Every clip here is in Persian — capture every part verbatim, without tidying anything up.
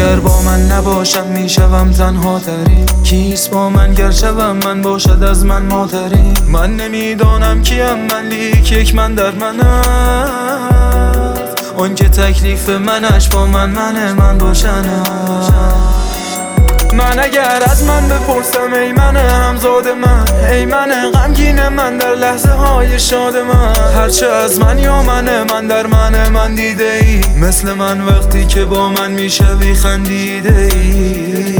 اگر با من نباشم میشوم تنها ترین. کیست با من گر شوم من باشد از من ماترین. من نمیدانم کیم من لیک یک من در من است. اون که تکلیف منش با من من من باشن. من اگر از من بپرسم ای من همزاد من، ای من غمگین من در لحظه های شاد من، هرچه از من یا من من در من من دیده ای، مثل من وقتی که با من میشوی خندیده ای.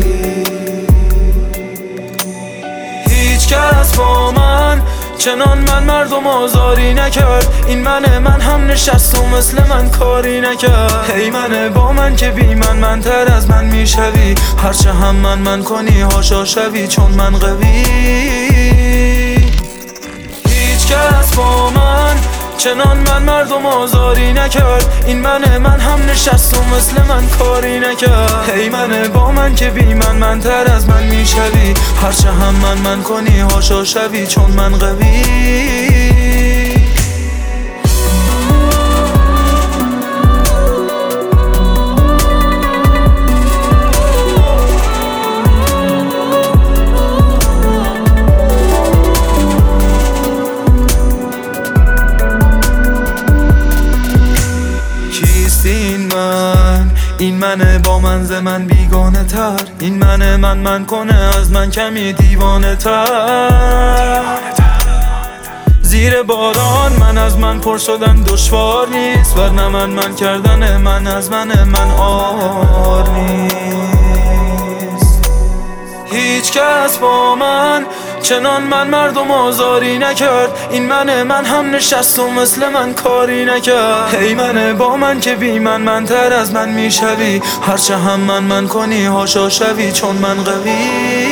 هیچ کس با من چنان من مردم آزاری نکرد. این من من هم نشست و مثل من کاری نکرد. ای من با من که بی من من تر از من میشوی، هرچه هم من من کنی هاشا شوی چون من قوی. هیچ کس با من چنان من مردم آزاری نکرد. این من من هم نشست و مثل من کاری نکرد. ای من با من که بی من من تر از من میشوی، هرچه هم من من کنی هاشا شوی چون من قوی. این من این من با من ز من بیگانه تر. این من من من کنه از من کمی دیوانه تر. زیر باران من از من پر شدن دشوار نیست، ورنه من من کردن من از من من آر نیست. هیچ کس با من چنان من مردم آزاری نکرد. این من من هم نشست و مثل من کاری نکرد. ای من با من که بی من من تر از من میشوی، هرچه هم من من کنی هاشا شوی چون من قوی.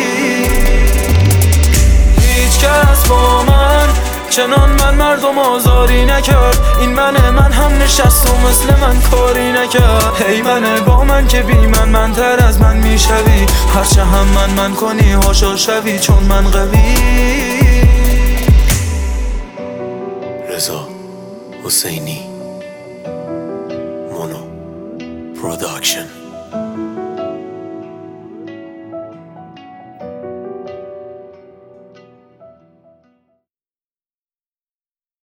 هیچ کس با من چنان من مردم آزاری نکرد. این من من هم نشست و مثل من کاری نکرد. ای من با من که بی من من تر از من میشوی، هرچه هم من من کنی هاشا شوی چون من قوی. رضا حسینی مونو پروداکشن.